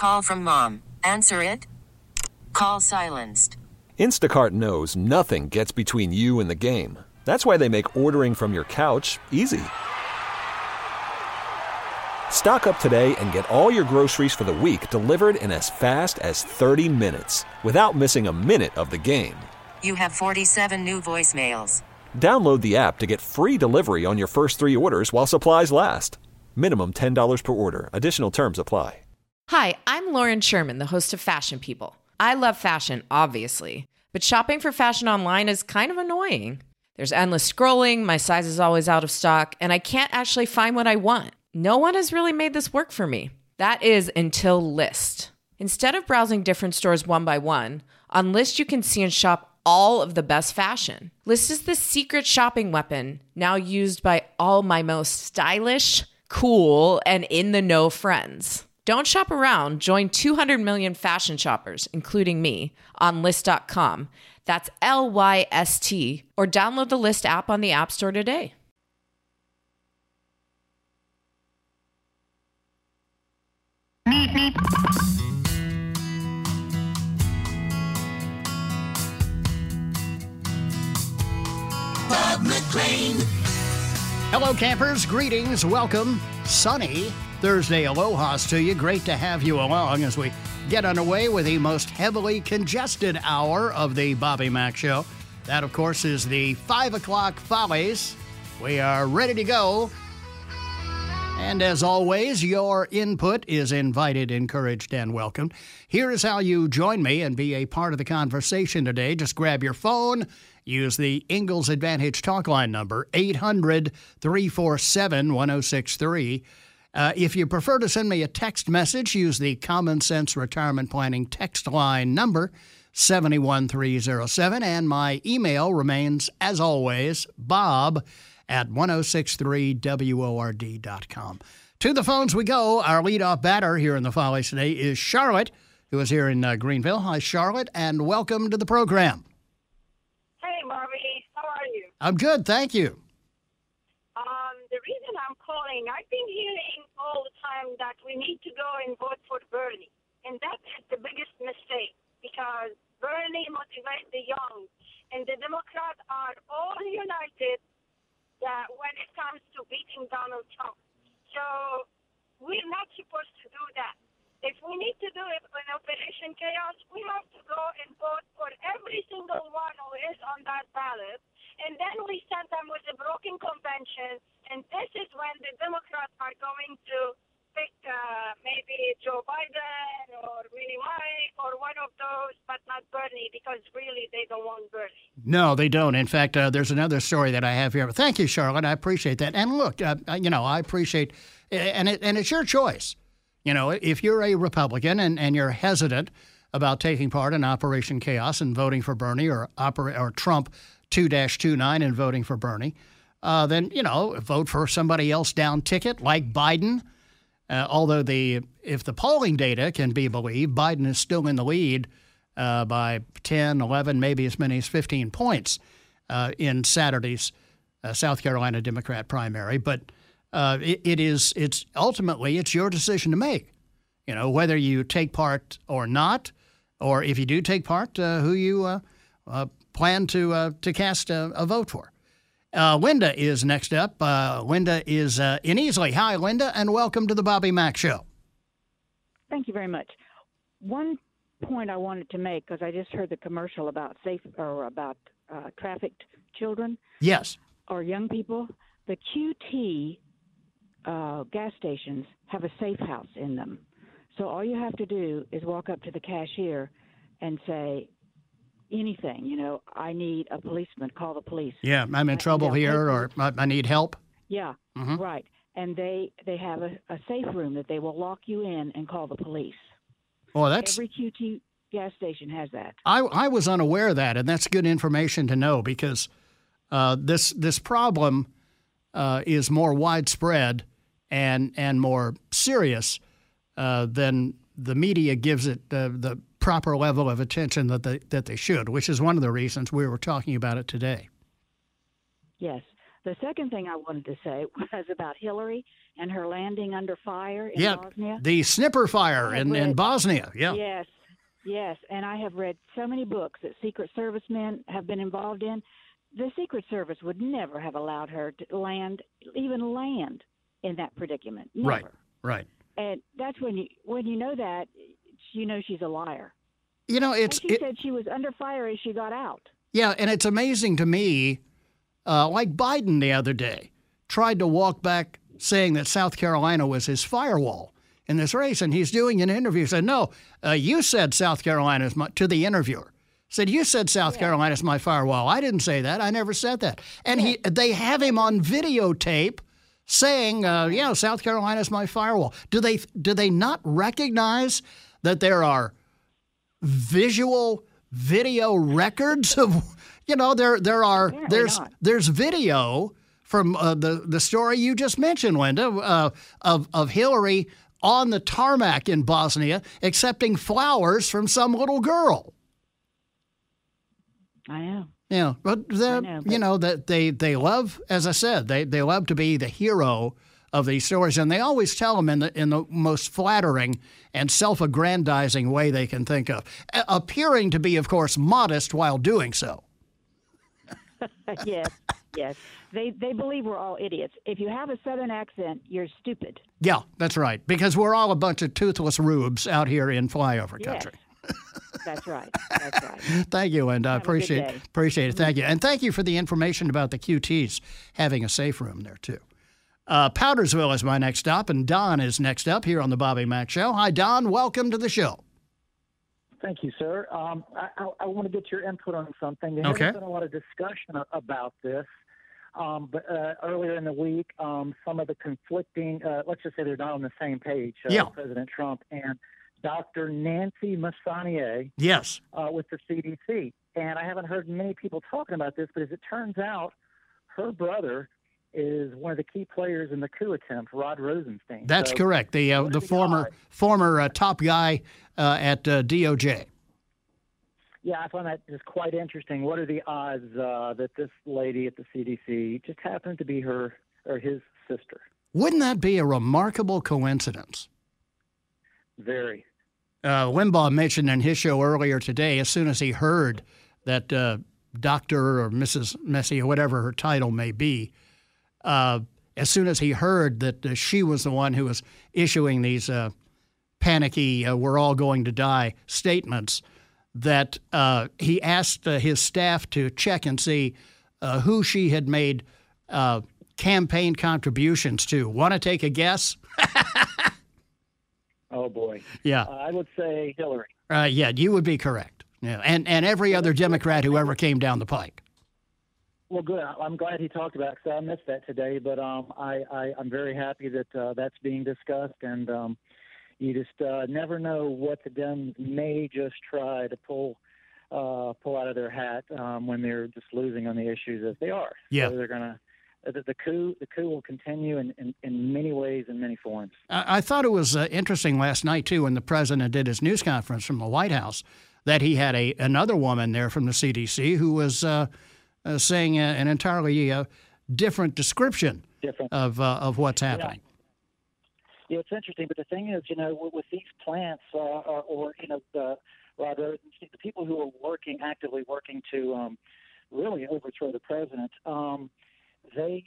Call from mom. Answer it. Call silenced. Instacart knows nothing gets between you and the game. That's why they make ordering from your couch easy. Stock up today and get all your groceries for the week delivered in as fast as 30 minutes without missing a minute of the game. You have 47 new voicemails. Download the app to get free delivery on your first 3 orders while supplies last. Minimum $10 per order. Additional terms apply. Hi, I'm Lauren Sherman, the host of Fashion People. I love fashion, obviously, but shopping for fashion online is kind of annoying. There's endless scrolling, my size is always out of stock, and I can't actually find what I want. No one has really made this work for me. That is until Lyst. Instead of browsing different stores one by one, on Lyst you can see and shop all of the best fashion. Lyst is the secret shopping weapon now used by all my most stylish, cool, and in-the-know friends. Don't shop around. Join 200 million fashion shoppers, including me, on Lyst.com. That's Lyst, or download the Lyst app on the App Store today. Bob McLean. Hello, campers. Greetings. Welcome. Sunny Thursday aloha's to you. Great to have you along as we get underway with the most heavily congested hour of the Bobby Mack Show. That, of course, is the 5 o'clock Follies. We are ready to go. And as always, your input is invited, encouraged, and welcomed. Here is how you join me and be a part of the conversation today. Just grab your phone. Use the Ingalls Advantage talk line number, 800-347-1063. If you prefer to send me a text message, use the Common Sense Retirement Planning text line number, 71307. And my email remains, as always, bob@1063word.com. To the phones we go. Our leadoff batter here in the Follies today is Charlotte, who is here in Greenville. Hi, Charlotte, and welcome to the program. Bobby, how are you? I'm good, thank you. The reason I'm calling, I've been hearing all the time that we need to go and vote for Bernie. And that is the biggest mistake because Bernie motivates the young. And the Democrats are all united that when it comes to beating Donald Trump. So we're not supposed to do that. If we need to do it in Operation Chaos, we have to go and vote for every single one who is on that ballot. And then we send them with a broken convention. And this is when the Democrats are going to pick maybe Joe Biden or Minnie Mike or one of those, but not Bernie, because really they don't want Bernie. No, they don't. In fact, there's another story that I have here. Thank you, Charlotte. I appreciate that. And look, I appreciate, and it's your choice. You know, if you're a Republican and you're hesitant about taking part in Operation Chaos and voting for Bernie or Trump 2-29 and voting for Bernie, then, vote for somebody else down ticket like Biden. Although if the polling data can be believed, Biden is still in the lead by 10, 11, maybe as many as 15 points in Saturday's South Carolina Democrat primary. But it's ultimately your decision to make. You know, whether you take part or not, or if you do take part, who you plan to cast a vote for. Linda is next up. Linda is in Easley. Hi, Linda, and welcome to the Bobby Mack Show. Thank you very much. One point I wanted to make, because I just heard the commercial about trafficked children. Yes. Or young people. The QT gas stations have a safe house in them. So all you have to do is walk up to the cashier and say anything, I need a policeman, call the police. Yeah, I'm in trouble here, or I need help. Yeah, right. And they have a safe room that they will lock you in and call the police. Well, every QT gas station has that. I was unaware of that, and that's good information to know because this problem is more widespread and more serious than the media gives it the proper level of attention that they should, which is one of the reasons we were talking about it today. Yes. The second thing I wanted to say was about Hillary and her landing under fire in Bosnia. The Snipper fire in Bosnia. Yeah. Yes, and I have read so many books that Secret Service men have been involved in. The Secret Service would never have allowed her to even land in that predicament. Never. Right. And that's when you know that, you know she's a liar. You know, she said she was under fire as she got out. Yeah, and it's amazing to me, like Biden the other day tried to walk back saying that South Carolina was his firewall in this race, and he's doing an interview. Said, no, you said South Carolina is to the interviewer. Said, you said South Carolina is my firewall. I didn't say that. I never said that. And they have him on videotape saying, South Carolina is my firewall. Do they not recognize that there are video records of, there's video from the story you just mentioned, Linda, of Hillary on the tarmac in Bosnia accepting flowers from some little girl. I know. Yeah, but that they love, as I said, they love to be the hero of these stories, and they always tell them in the most flattering and self-aggrandizing way they can think of, appearing to be, of course, modest while doing so. Yes. They believe we're all idiots. If you have a Southern accent, you're stupid. Yeah, that's right, because we're all a bunch of toothless rubes out here in flyover country. That's right. Thank you, and I appreciate it. Thank you. And thank you for the information about the QTs having a safe room there, too. Powdersville is my next stop, and Don is next up here on the Bobby Mack Show. Hi, Don. Welcome to the show. Thank you, sir. I want to get your input on something. There hasn't been a lot of discussion about this, but earlier in the week, some of the conflicting, let's just say they're not on the same page, President Trump and Dr. Nancy Messonnier with the CDC. And I haven't heard many people talking about this, but as it turns out, her brother is one of the key players in the coup attempt, Rod Rosenstein. That's correct. The former top guy at DOJ. Yeah, I find that just quite interesting. What are the odds that this lady at the CDC just happened to be her or his sister? Wouldn't that be a remarkable coincidence? Very. Limbaugh mentioned in his show earlier today, as soon as he heard that Dr. or Mrs. Messi, or whatever her title may be, as soon as he heard that she was the one who was issuing these panicky, we're all going to die statements, that he asked his staff to check and see who she had made campaign contributions to. Want to take a guess? Oh, boy. Yeah. I would say Hillary. You would be correct. Yeah, and every other Democrat who ever came down the pike. Well, good. I'm glad he talked about it because I missed that today. But I'm very happy that that's being discussed. And you just never know what the Dems may just try to pull out of their hat when they're just losing on the issues as they are. Yeah. So they're going to. The coup will continue in many ways and many forms. I thought it was interesting last night, too, when the president did his news conference from the White House, that he had another woman there from the CDC who was saying an entirely different description of what's happening. Yeah, it's interesting. But the thing is, with these plants the people who are actively working to really overthrow the president, I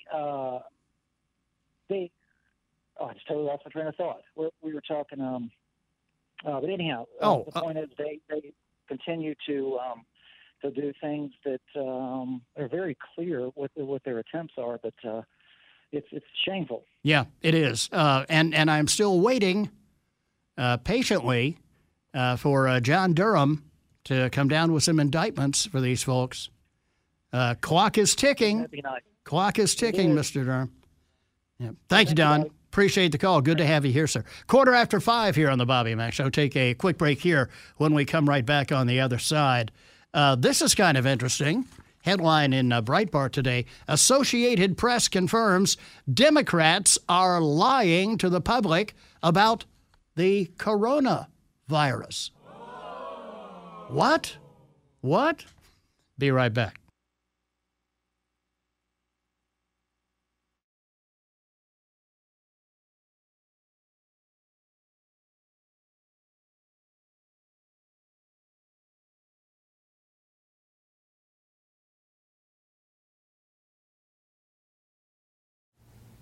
just totally lost my train of thought. We were talking, but anyhow, the point is they continue to do things that are very clear what their attempts are, but it's shameful. Yeah, it is, and I'm still waiting patiently for John Durham to come down with some indictments for these folks. Clock is ticking. That'd be nice. Clock is ticking, Mr. Durham. Yeah. Thank you, Don. Appreciate the call. Good to have you here, sir. 5:15 here on the Bobby Mack Show. Take a quick break here. When we come right back on the other side, this is kind of interesting. Headline in Breitbart today, Associated Press confirms Democrats are lying to the public about the coronavirus. What? Be right back.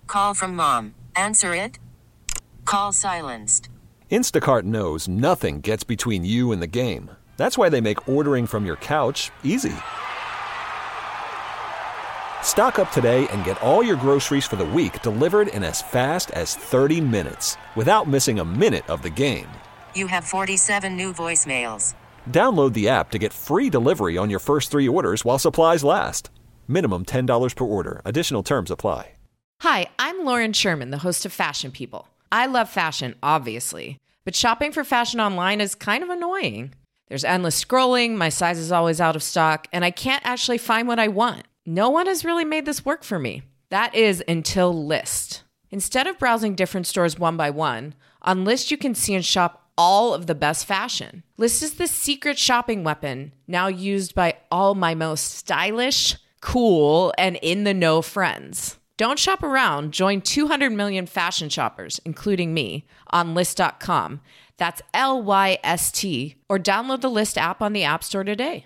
Call from mom. Answer it. Call silenced. Instacart knows nothing gets between you and the game. That's why they make ordering from your couch easy. Stock up today and get all your groceries for the week delivered in as fast as 30 minutes without missing a minute of the game. You have 47 new voicemails. Download the app to get free delivery on your first 3 orders while supplies last. Minimum $10 per order. Additional terms apply. Hi, I'm Lauren Sherman, the host of Fashion People. I love fashion, obviously, but shopping for fashion online is kind of annoying. There's endless scrolling, my size is always out of stock, and I can't actually find what I want. No one has really made this work for me. That is until Lyst. Instead of browsing different stores one by one, on Lyst you can see and shop all of the best fashion. Lyst is the secret shopping weapon now used by all my most stylish, cool, and in-the-know friends. Don't shop around. Join 200 million fashion shoppers, including me, on Lyst.com. That's Lyst, or download the Lyst app on the App Store today.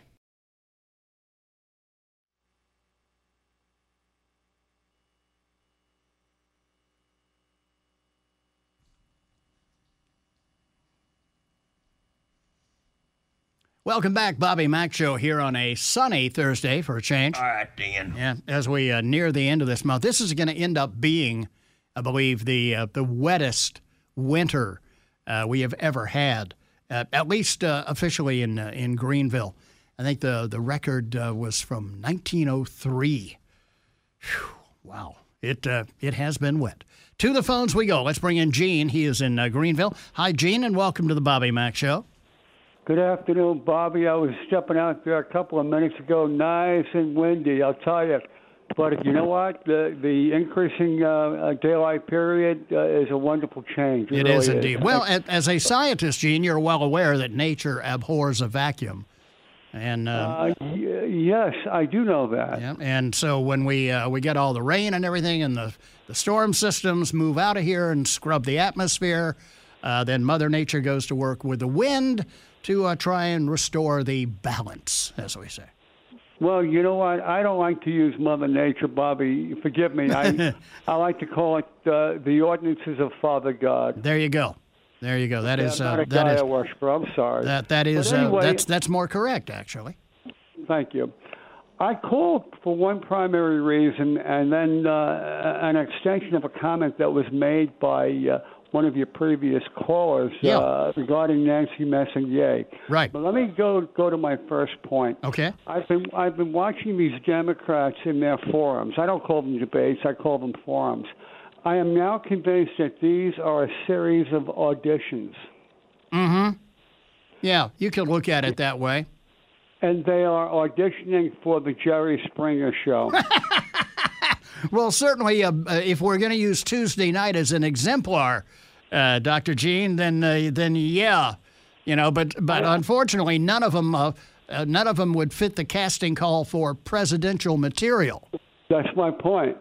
Welcome back, Bobby Mack Show here on a sunny Thursday for a change. All right, Dan. Yeah, as we near the end of this month, this is going to end up being, I believe, the wettest winter we have ever had, at least officially in Greenville. I think the record was from 1903. Whew, wow, it has been wet. To the phones we go. Let's bring in Gene. He is in Greenville. Hi, Gene, and welcome to the Bobby Mack Show. Good afternoon, Bobby. I was stepping out there a couple of minutes ago, nice and windy, I'll tell you. But you know what? The increasing daylight period is a wonderful change. It really is indeed. Well, as a scientist, Gene, you're well aware that nature abhors a vacuum. And yes, I do know that. Yeah, and so when we get all the rain and everything, and the storm systems move out of here and scrub the atmosphere, then Mother Nature goes to work with the wind to try and restore the balance, as we say. Well, you know what? I don't like to use Mother Nature, Bobby. Forgive me. I like to call it the ordinances of Father God. There you go. There you go. That is not a Gaia worshiper. I'm sorry. That is anyway, that's more correct, actually. Thank you. I called for one primary reason, and then an extension of a comment that was made by one of your previous callers regarding Nancy Messonnier. Right. But let me go to my first point. Okay. I've been watching these Democrats in their forums. I don't call them debates. I call them forums. I am now convinced that these are a series of auditions. Mm-hmm. Yeah, you can look at it that way. And they are auditioning for the Jerry Springer show. Well, certainly, if we're going to use Tuesday night as an exemplar, Dr. Gene, then yeah, But unfortunately, none of them would fit the casting call for presidential material. That's my point.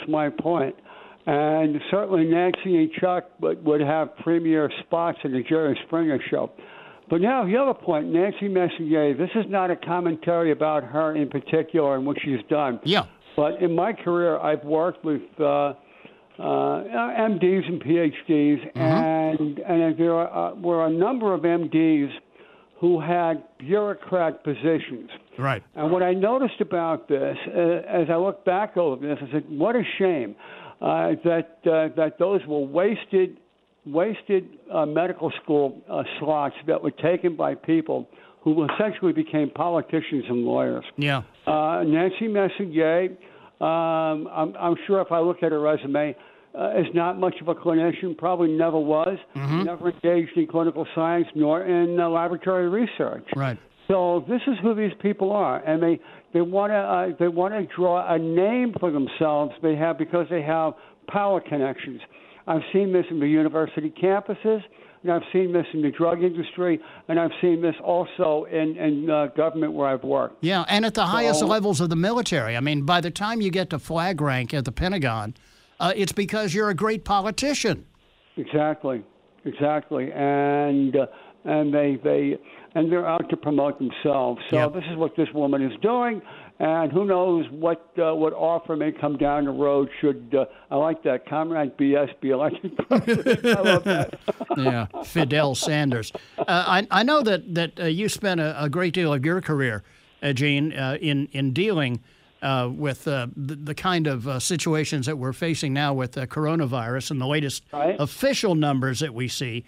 And certainly, Nancy and Chuck would have premier spots in the Jerry Springer show. But now the other point, Nancy Messonnier. This is not a commentary about her in particular and what she's done. Yeah. But in my career, I've worked with MDs and PhDs, and there were a number of MDs who had bureaucrat positions. Right. And what I noticed about this, as I look back over this, I said, what a shame that those were wasted medical school slots that were taken by people who essentially became politicians and lawyers. Yeah. Nancy Messonnier, I'm sure if I look at her resume, is not much of a clinician, probably never was, never engaged in clinical science nor in laboratory research. Right. So this is who these people are, and they want to draw a name for themselves. Because they have power connections. I've seen this in the university campuses, and I've seen this in the drug industry, and I've seen this also in government where I've worked. Yeah, and at the highest levels of the military. I mean, by the time you get to flag rank at the Pentagon, it's because you're a great politician. Exactly. And and they're out to promote themselves. So This is what this woman is doing. And who knows what offer may come down the road should, I like that, Comrade BS be elected president. I love that. Yeah, Fidel Sanders. I know that you spent a great deal of your career, Gene, in dealing with the kind of situations that we're facing now with coronavirus and the latest official numbers that we see.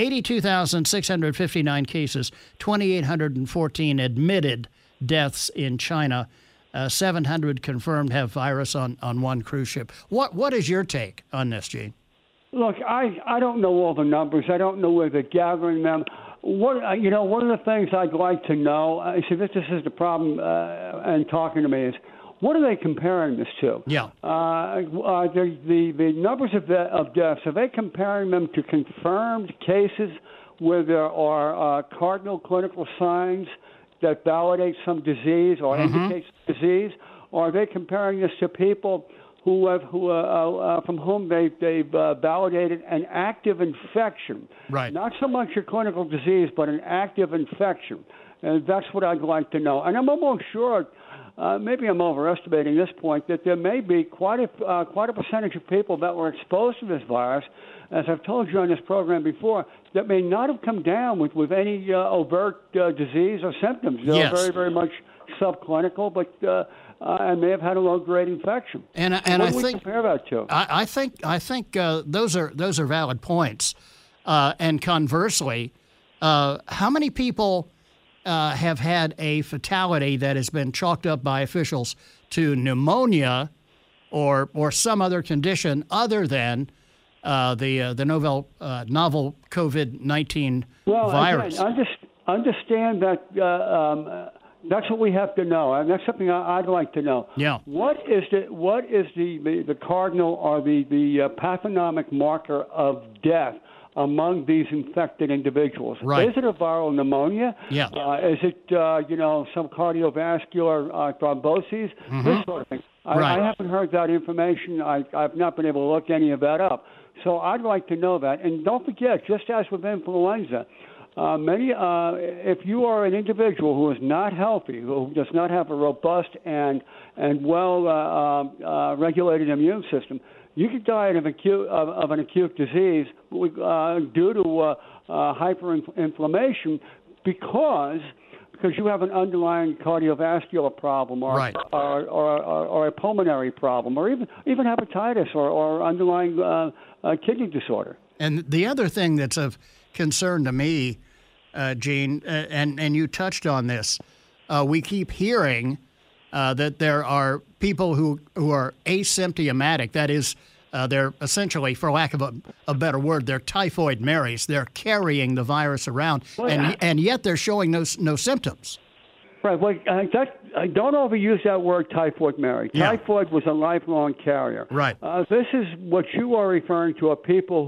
82,659 cases, 2,814 admitted deaths in China, 700 confirmed have virus on one cruise ship. What is your take on this, Gene? Look, I don't know all the numbers. I don't know where they're gathering them. One of the things I'd like to know, this is the problem, and talking to me is, what are they comparing this to? Yeah. The numbers of deaths, are they comparing them to confirmed cases where there are cardinal clinical signs that validate some disease or indicate disease, or are they comparing this to people from whom they've validated an active infection? Right. Not so much a clinical disease, but an active infection. And that's what I'd like to know. And I'm almost sure, maybe I'm overestimating this point, that there may be quite a percentage of people that were exposed to this virus, as I've told you on this program before, that may not have come down with any overt disease or symptoms. They're very, very much subclinical, but and may have had a low-grade infection. And what I do we think compare that to? I think those are valid points. And conversely, how many people have had a fatality that has been chalked up by officials to pneumonia or some other condition other than the novel COVID-19 virus? Again, understand that that's what we have to know, and that's something I'd like to know. Yeah. What is the cardinal or the pathonomic marker of death among these infected individuals? Right. Is it a viral pneumonia? Yeah. Is it some cardiovascular thromboses? This sort of thing. I haven't heard that information. I've not been able to look any of that up. So I'd like to know that. And don't forget, just as with influenza, if you are an individual who is not healthy, who does not have a robust and well regulated immune system, you could die of an acute disease due to hyperinflammation because you have an underlying cardiovascular problem or a pulmonary problem or even hepatitis or underlying kidney disorder. And the other thing that's of concern to me, Gene, and you touched on this, we keep hearing that there are people who are asymptomatic. That is, they're essentially, for lack of a better word, they're typhoid Marys. They're carrying the virus around, and yet they're showing no symptoms. Right. Well, don't overuse that word, typhoid Mary. Yeah. Typhoid was a lifelong carrier. Right. This is what you are referring to: are people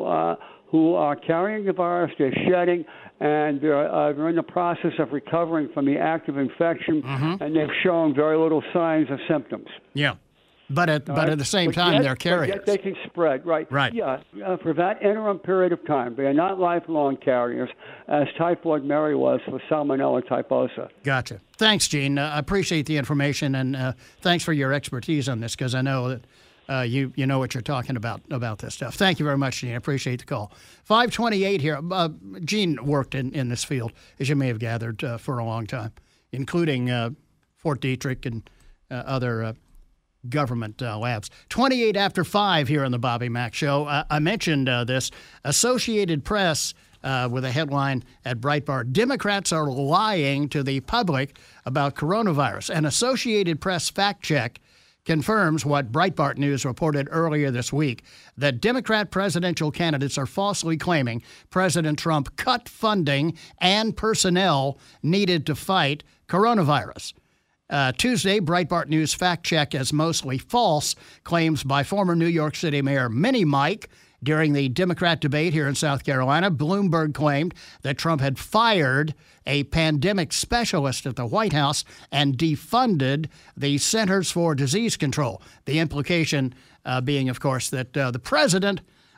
who are carrying the virus, they're shedding, and they're in the process of recovering from the active infection, and they've shown very little signs or symptoms. Yeah. But at the same time, they're carriers. Yet they can spread, right? Right. Yeah, for that interim period of time, they are not lifelong carriers, as typhoid Mary was for Salmonella typhosa. Gotcha. Thanks, Gene. I appreciate the information, and thanks for your expertise on this, because I know that you know what you're talking about this stuff. Thank you very much, Gene. I appreciate the call. 528 here. Gene worked in this field, as you may have gathered, for a long time, including Fort Detrick and other government labs. 28 after 5 here on the Bobby Mack Show. I mentioned this. Associated Press with a headline at Breitbart, Democrats are lying to the public about coronavirus. An Associated Press fact check confirms what Breitbart News reported earlier this week, that Democrat presidential candidates are falsely claiming President Trump cut funding and personnel needed to fight coronavirus. Tuesday, Breitbart News fact-checked as mostly false claims by former New York City Mayor Mini Mike. During the Democrat debate here in South Carolina, Bloomberg claimed that Trump had fired a pandemic specialist at the White House and defunded the Centers for Disease Control. The implication being, of course, that the president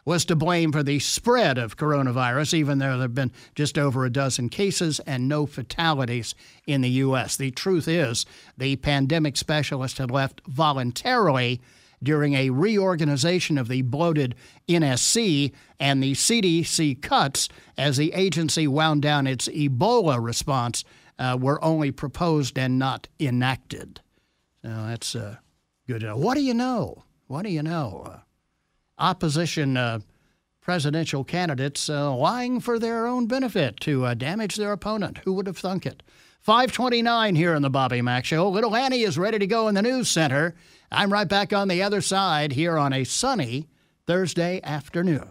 was to blame for the spread of coronavirus, even though there have been just over a dozen cases and no fatalities in the U.S. The truth is, the pandemic specialist had left voluntarily during a reorganization of the bloated NSC and the CDC cuts as the agency wound down its Ebola response were only proposed and not enacted. So that's good to know. What do you know? What do you know? Opposition presidential candidates lying for their own benefit to damage their opponent. Who would have thunk it? 5:29 here on the Bobby Mack Show. Little Annie is ready to go in the news center. I'm right back on the other side here on a sunny Thursday afternoon.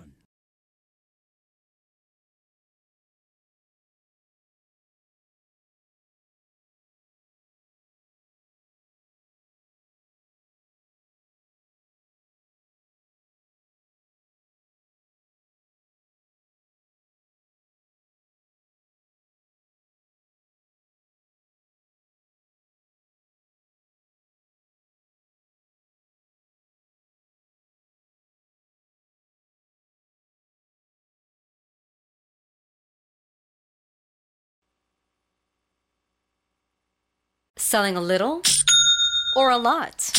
Selling a little or a lot?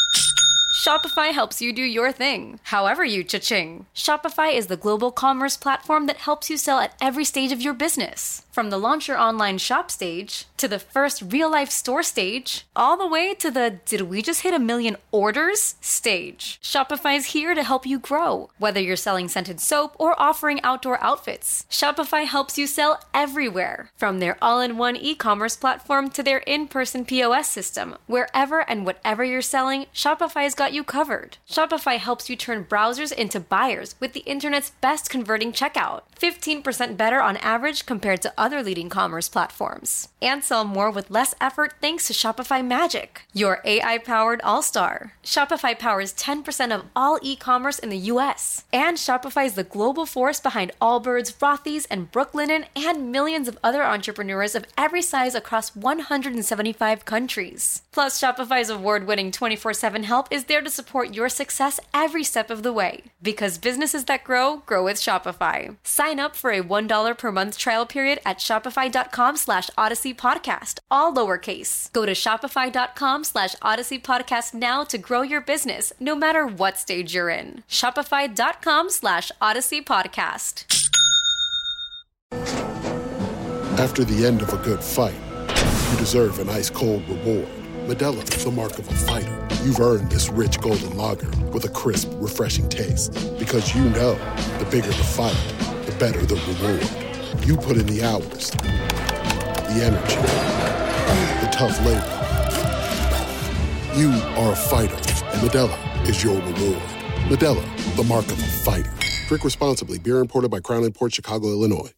Shopify helps you do your thing, however you cha-ching. Shopify is the global commerce platform that helps you sell at every stage of your business. From the launch your online shop stage, to the first real-life store stage, all the way to the did we just hit 1 million orders stage. Shopify's here to help you grow. Whether you're selling scented soap or offering outdoor outfits, Shopify helps you sell everywhere. From their all-in-one e-commerce platform to their in-person POS system, wherever and whatever you're selling, Shopify's got you covered. Shopify helps you turn browsers into buyers with the internet's best converting checkout. 15% better on average compared to other leading commerce platforms. And sell more with less effort thanks to Shopify Magic, your AI-powered all-star. Shopify powers 10% of all e-commerce in the U.S. And Shopify is the global force behind Allbirds, Rothy's, and Brooklinen, and millions of other entrepreneurs of every size across 175 countries. Plus, Shopify's award-winning 24/7 help is there to support your success every step of the way. Because businesses that grow, grow with Shopify. Sign up for a $1 per month trial period at shopify.com/Odyssey Podcast, all lowercase. Go to shopify.com/Odyssey Podcast now to grow your business, no matter what stage you're in. Shopify.com/Odyssey Podcast. After the end of a good fight, you deserve an ice-cold reward. Modelo, the mark of a fighter. You've earned this rich golden lager with a crisp, refreshing taste. Because you know, the bigger the fight, the better the reward. You put in the hours, the energy, the tough labor. You are a fighter, and Modelo is your reward. Modelo, the mark of a fighter. Drink responsibly. Beer imported by Crown Imports, Chicago, Illinois.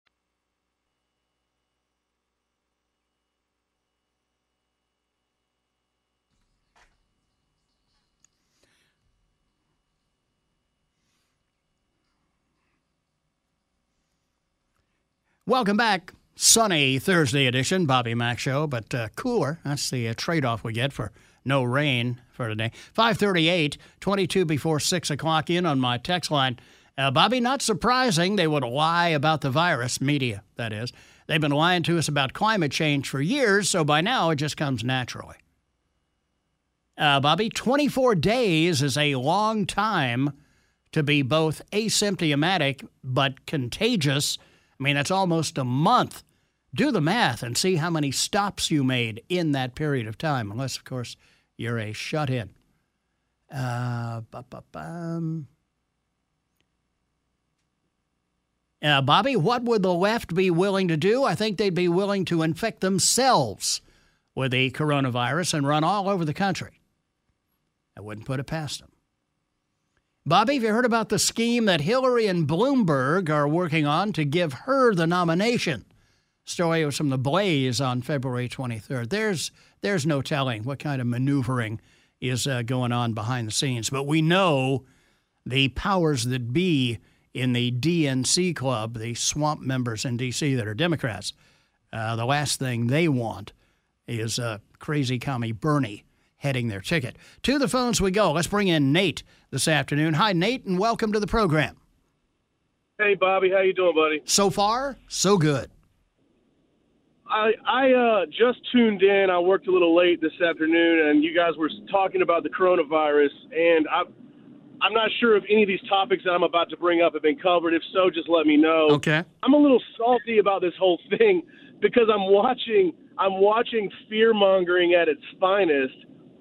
Welcome back. Sunny Thursday edition, Bobby Mack Show, but cooler. That's the trade-off we get for no rain for today. 5:38, 22 before 6 o'clock in on my text line. Bobby, not surprising they would lie about the virus, media, that is. They've been lying to us about climate change for years, so by now it just comes naturally. Bobby, 24 days is a long time to be both asymptomatic but contagious. I mean, that's almost a month. Do the math and see how many stops you made in that period of time, unless, of course, you're a shut-in. Bobby, what would the left be willing to do? I think they'd be willing to infect themselves with the coronavirus and run all over the country. I wouldn't put it past them. Bobby, have you heard about the scheme that Hillary and Bloomberg are working on to give her the nomination? Story was from The Blaze on February 23rd. There's no telling what kind of maneuvering is going on behind the scenes. But we know the powers that be in the DNC club, the swamp members in D.C. that are Democrats, the last thing they want is crazy commie Bernie heading their ticket. To the phones we go. Let's bring in Nate this afternoon. Hi, Nate, and welcome to the program. Hey, Bobby. How you doing, buddy? So far, so good. I just tuned in. I worked a little late this afternoon, and you guys were talking about the coronavirus, and I'm not sure if any of these topics that I'm about to bring up have been covered. If so, just let me know. Okay. I'm a little salty about this whole thing because I'm watching fear-mongering at its finest,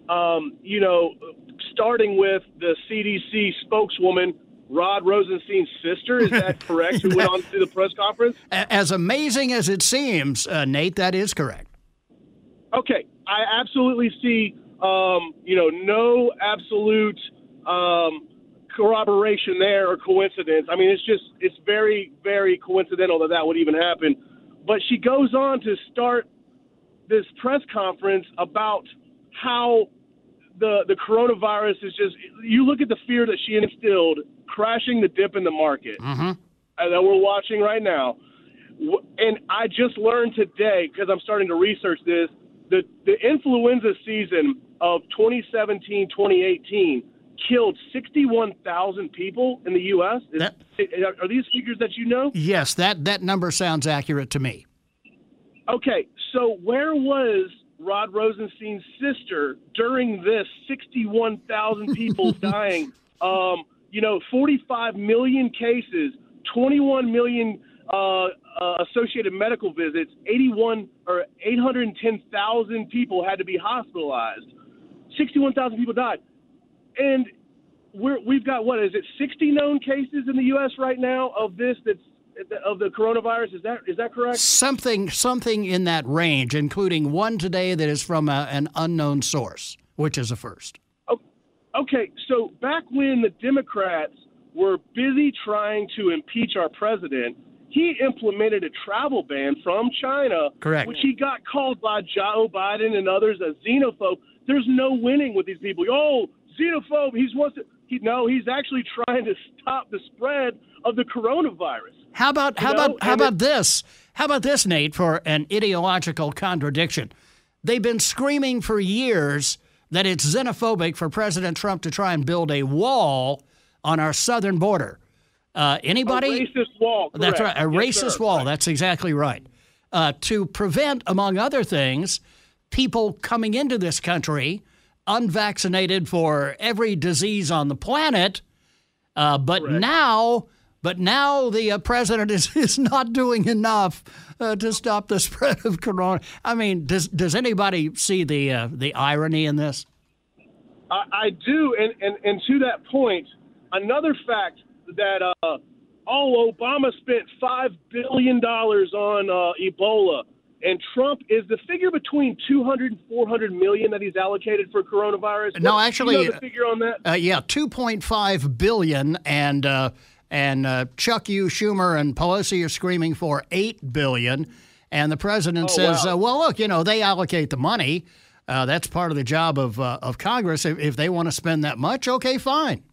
starting with the CDC spokeswoman, Rod Rosenstein's sister. Is that correct? Who went on to the press conference? As amazing as it seems, Nate, that is correct. Okay. I absolutely see, no absolute corroboration there or coincidence. I mean, it's very, very coincidental that would even happen. But she goes on to start this press conference about how the coronavirus is just, you look at the fear that she instilled, crashing the dip in the market that we're watching right now. And I just learned today, because I'm starting to research this, the influenza season of 2017-2018 killed 61,000 people in the U.S. Are these figures that you know? Yes, that number sounds accurate to me. Okay, so where was Rod Rosenstein's sister during this 61,000 people dying? 45 million cases, 21 million associated medical visits, 810,000 people had to be hospitalized. 61,000 people died. And we've got, 60 known cases in the U.S. right now of of the coronavirus? Is that correct? Something in that range, including one today that is from an unknown source, which is a first. Okay, so back when the Democrats were busy trying to impeach our president, he implemented a travel ban from China, correct, which he got called by Joe Biden and others a xenophobe. There's no winning with these people. Oh, xenophobe. He's actually trying to stop the spread of the coronavirus. How about this? How about this, Nate, for an ideological contradiction? They've been screaming for years that it's xenophobic for President Trump to try and build a wall on our southern border. Anybody? A racist wall. Correct. That's right. A racist wall. Right. That's exactly right. To prevent, among other things, people coming into this country unvaccinated for every disease on the planet. But now the president is not doing enough to stop the spread of corona. I mean, does anybody see the irony in this? I do, and to that point, another fact that Obama spent $5 billion on Ebola, and Trump is the figure between 200 and 400 million that he's allocated for coronavirus. No, actually, you know the figure on that? 2.5 billion, and Chuck Schumer and Pelosi are screaming for $8 billion, and the president says, wow. "Well, look, they allocate the money. That's part of the job of Congress. If they want to spend that much, okay, fine."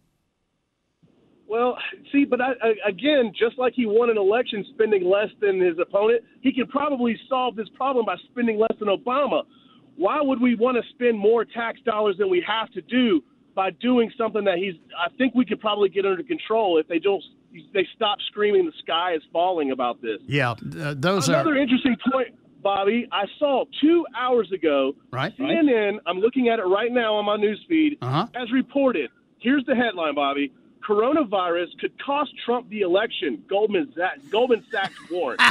Well, see, but again, just like he won an election spending less than his opponent, he can probably solve this problem by spending less than Obama. Why would we want to spend more tax dollars than we have to do by doing something that I think we could probably get under control if they stop screaming the sky is falling about this. Yeah, Another interesting point, Bobby, I saw 2 hours ago, CNN, I'm looking at it right now on my newsfeed, has reported, here's the headline, Bobby, coronavirus could cost Trump the election, Goldman Sachs warned.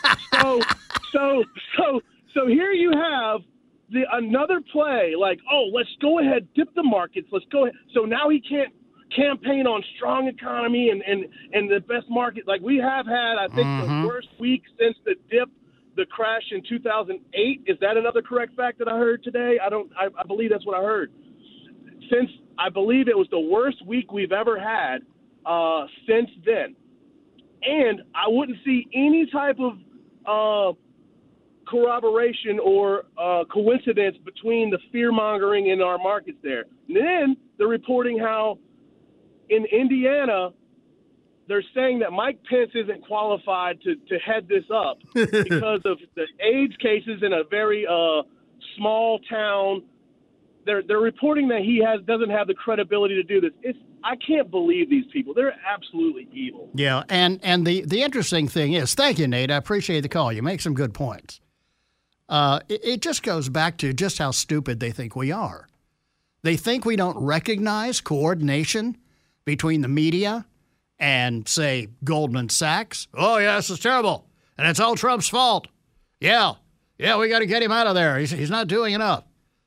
So here you have another play, like, let's go ahead, dip the markets, let's go ahead. So now he can't campaign on strong economy and the best market. Like we have had, I think, the worst week since the dip, the crash in 2008. Is that another correct fact that I heard today? I believe that's what I heard. Since I believe it was the worst week we've ever had since then. And I wouldn't see any type of corroboration or coincidence between the fear-mongering in our markets there. And then they're reporting how in Indiana they're saying that Mike Pence isn't qualified to head this up because of the AIDS cases in a very small town they're reporting that he doesn't have the credibility to do this. I can't believe these people. They're absolutely evil. Yeah, and the interesting thing is, thank you, Nate. I appreciate the call. You make some good points. It just goes back to just how stupid they think we are. They think we don't recognize coordination between the media and, say, Goldman Sachs. Oh, yeah, this is terrible, and it's all Trump's fault. Yeah, we got to get him out of there. He's not doing enough.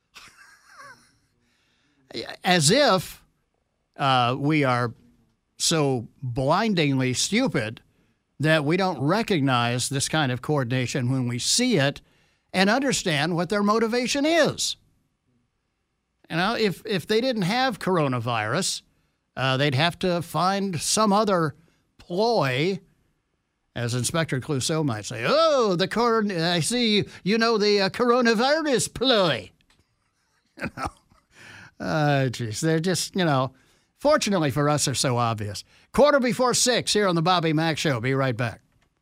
As if we are so blindingly stupid that we don't recognize this kind of coordination when we see it and understand what their motivation is. You know, if they didn't have coronavirus, they'd have to find some other ploy, as Inspector Clouseau might say. Oh, I see you know the coronavirus ploy. You know, geez, they're just, you know, fortunately for us, they're so obvious. 6:15 here on the Bobby Mack Show. Be right back.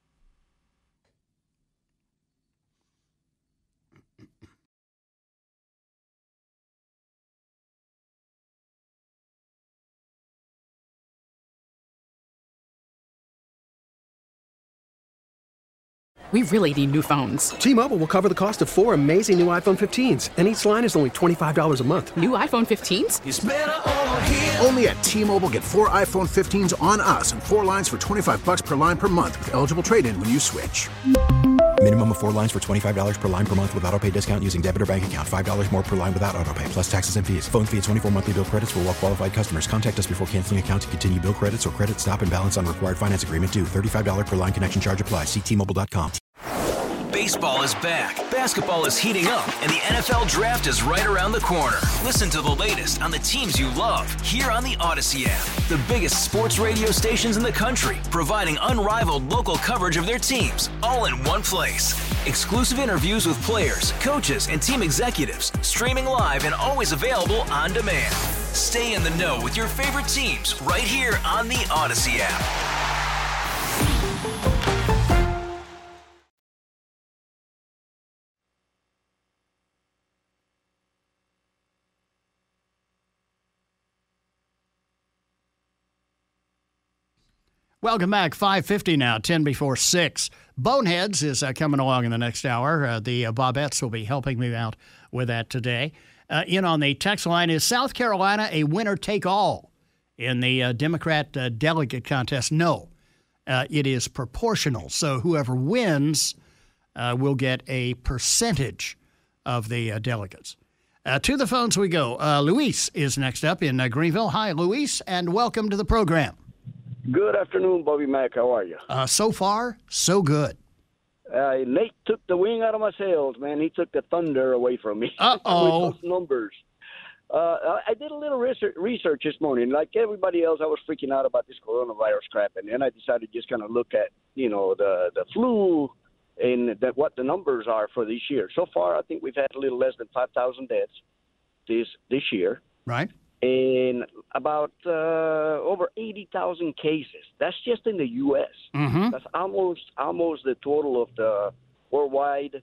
We really need new phones. T-Mobile will cover the cost of 4 amazing new iPhone 15s, and each line is only $25 a month. New iPhone 15s? It's better over here. Only at T-Mobile, get 4 iPhone 15s on us and 4 lines for $25 per line per month with eligible trade-in when you switch. Minimum of 4 lines for $25 per line per month with autopay discount using debit or bank account. $5 more per line without autopay, plus taxes and fees. Phone fee at 24 monthly bill credits for well-qualified customers. Contact us before canceling account to continue bill credits or credit stop and balance on required finance agreement due. $35 per line connection charge applies. See T-Mobile.com. Baseball is back, basketball is heating up, and the NFL Draft is right around the corner. Listen to the latest on the teams you love here on the Odyssey app. The biggest sports radio stations in the country, providing unrivaled local coverage of their teams, all in one place. Exclusive interviews with players, coaches, and team executives, streaming live and always available on demand. Stay in the know with your favorite teams right here on the Odyssey app. Welcome back. 5:50 now, 10 before 6. Boneheads is coming along in the next hour. The Bobettes will be helping me out with that today. In on the text line, is South Carolina a winner-take-all in the Democrat delegate contest? No. It is proportional. So whoever wins will get a percentage of the delegates. To the phones we go. Luis is next up in Greenville. Hi, Luis, and welcome to the program. Good afternoon, Bobby Mack. How are you? So far, so good. Nate took the wind out of my sails, man. He took the thunder away from me. Uh-oh. With those numbers. I did a little research this morning. Like everybody else, I was freaking out about this coronavirus crap, and then I decided to just kind of look at, the flu and what the numbers are for this year. So far, I think we've had a little less than 5,000 deaths this year. Right. And about over 80,000 cases. That's just in the U.S. Mm-hmm. That's almost the total of the worldwide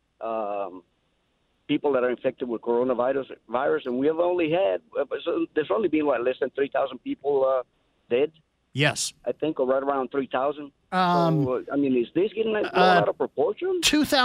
people that are infected with coronavirus. And we have only had there's only been less than 3,000 people dead. Yes, I think, or right around 3,000. So, is this getting blown out of proportion?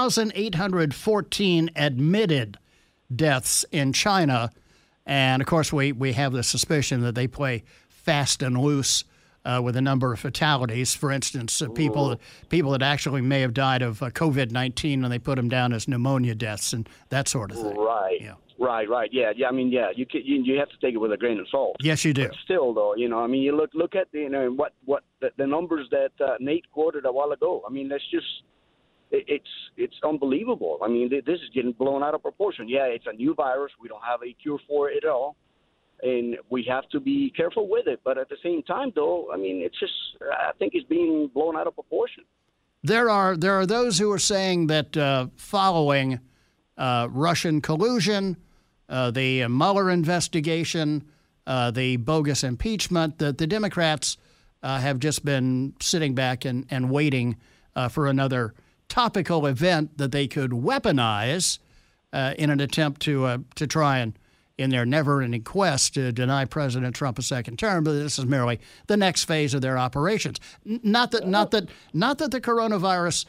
2,814 admitted deaths in China. And, of course, we have the suspicion that they play fast and loose with a number of fatalities. For instance, people that actually may have died of COVID-19 when they put them down as pneumonia deaths and that sort of thing. Right. Yeah. Right. Yeah. You have to take it with a grain of salt. Yes, you do. But still, though, you look at what the numbers that Nate quoted a while ago. That's just. It's unbelievable. This is getting blown out of proportion. Yeah, it's a new virus. We don't have a cure for it at all, and we have to be careful with it. But at the same time, though, it's just I think it's being blown out of proportion. There are those who are saying that following Russian collusion, the Mueller investigation, the bogus impeachment, that the Democrats have just been sitting back and waiting for another topical event that they could weaponize in an attempt to try and in their never-ending quest to deny President Trump a second term, but this is merely the next phase of their operations. Not that the coronavirus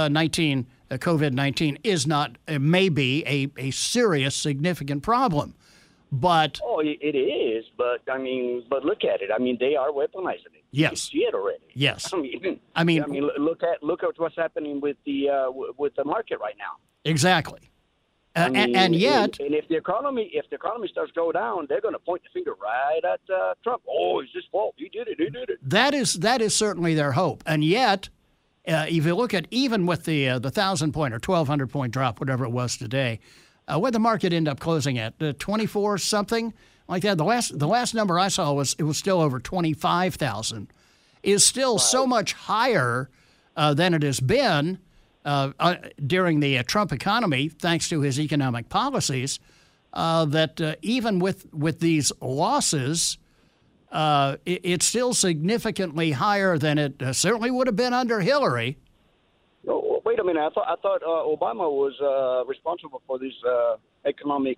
COVID-19 is not, may be a serious, significant problem, but it is. But look at it. I mean, they are weaponizing it. Yes, you see it already. Yes, I mean, look at what's happening with the market right now. Exactly. And yet, and if the economy starts to go down, they're going to point the finger right at Trump. Oh, it's his fault. He did it. That is certainly their hope. And yet, if you look at even with the 1,000-point or 1,200-point drop, whatever it was today, what the market ended up closing at 24 something like that. The last number I saw was still over 25,000. Is still so much higher than it has been. During the Trump economy, thanks to his economic policies, that even with these losses, it's still significantly higher than it certainly would have been under Hillary. Oh, wait a minute. I thought Obama was responsible for this economic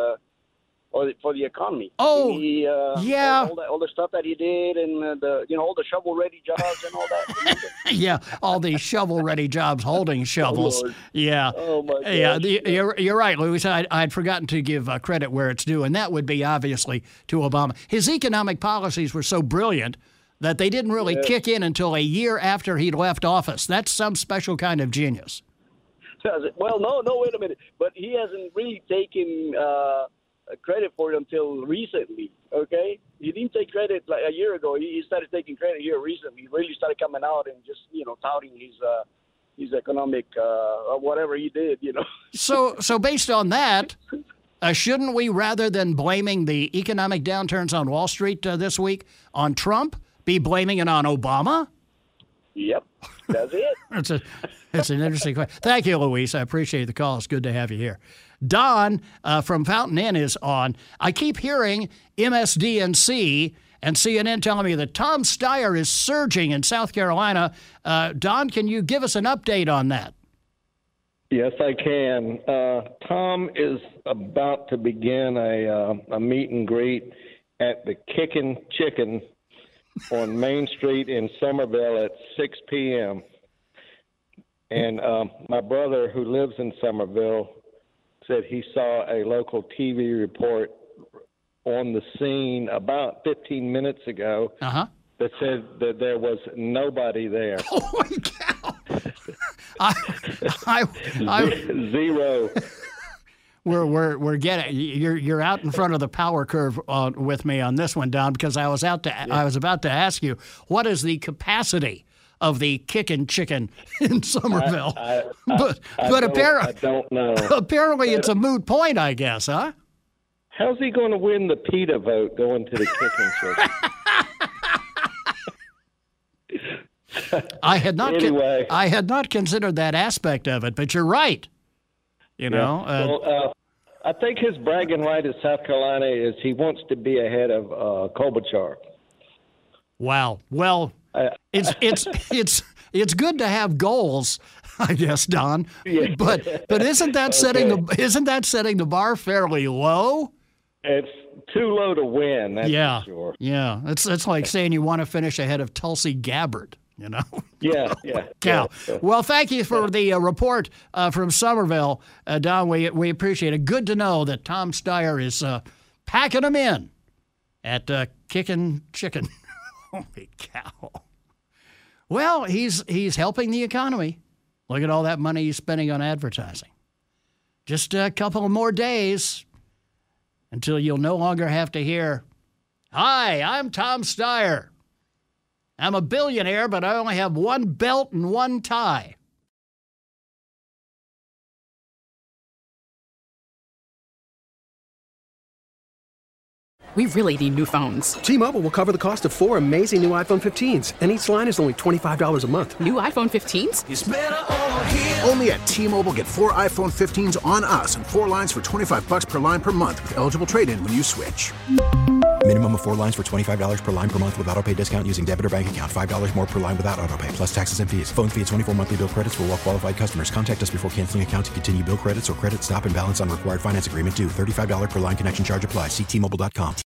for the economy. Oh, yeah. All the stuff that he did, and all the shovel-ready jobs and all that. Yeah, all these shovel-ready jobs, holding shovels. Yeah. Oh my gosh. Yeah, you're right, Luis. I'd forgotten to give credit where it's due, and that would be obviously to Obama. His economic policies were so brilliant that they didn't really kick in until a year after he'd left office. That's some special kind of genius. Well, no, wait a minute. But he hasn't really taken credit for it until recently, okay? He didn't take credit like a year ago. He started taking credit here recently. He really started coming out and just, touting his economic, whatever he did, So based on that, shouldn't we, rather than blaming the economic downturns on Wall Street this week on Trump, be blaming it on Obama? Yep, that's it. It's an interesting question. Thank you, Luis. I appreciate the call. It's good to have you here. Don from Fountain Inn is on. I keep hearing MSDNC and CNN telling me that Tom Steyer is surging in South Carolina. Don, can you give us an update on that? Yes, I can. Tom is about to begin a meet and greet at the Kickin' Chicken on Main Street in Somerville at 6 p.m. And my brother, who lives in Somerville, said he saw a local TV report on the scene about 15 minutes ago that said that there was nobody there. Oh, my God. Zero. We're getting you're out in front of the power curve with me on this one, Don, because I was about to ask you, what is the capacity of the Kickin' Chicken in Somerville? But apparently, I don't know. Apparently, it's a moot point, I guess, huh? How's he going to win the PETA vote going to the Kickin' Chicken? I had not considered that aspect of it, but you're right. I think his bragging right in South Carolina is he wants to be ahead of Klobuchar. Wow. Well, it's good to have goals, I guess, Don. Yeah. But isn't that setting the bar fairly low? It's too low to win. That's for sure. Yeah. It's like saying you want to finish ahead of Tulsi Gabbard. Yeah. Well, thank you for the report from Somerville, Don. We appreciate it. Good to know that Tom Steyer is packing them in at Kickin' Chicken. Holy cow! Well, he's helping the economy. Look at all that money he's spending on advertising. Just a couple of more days until you'll no longer have to hear, "Hi, I'm Tom Steyer. I'm a billionaire, but I only have one belt and one tie." We really need new phones. T-Mobile will cover the cost of 4 amazing new iPhone 15s, and each line is only $25 a month. New iPhone 15s? It's better over here. Only at T-Mobile, get 4 iPhone 15s on us and 4 lines for $25 per line per month with eligible trade-in when you switch. Minimum of 4 lines for $25 per line per month with autopay discount using debit or bank account. $5 more per line without autopay, plus taxes and fees. Phone fee at 24 monthly bill credits for well-qualified customers. Contact us before canceling account to continue bill credits or credit stop and balance on required finance agreement due. $35 per line connection charge applies. See T-Mobile.com.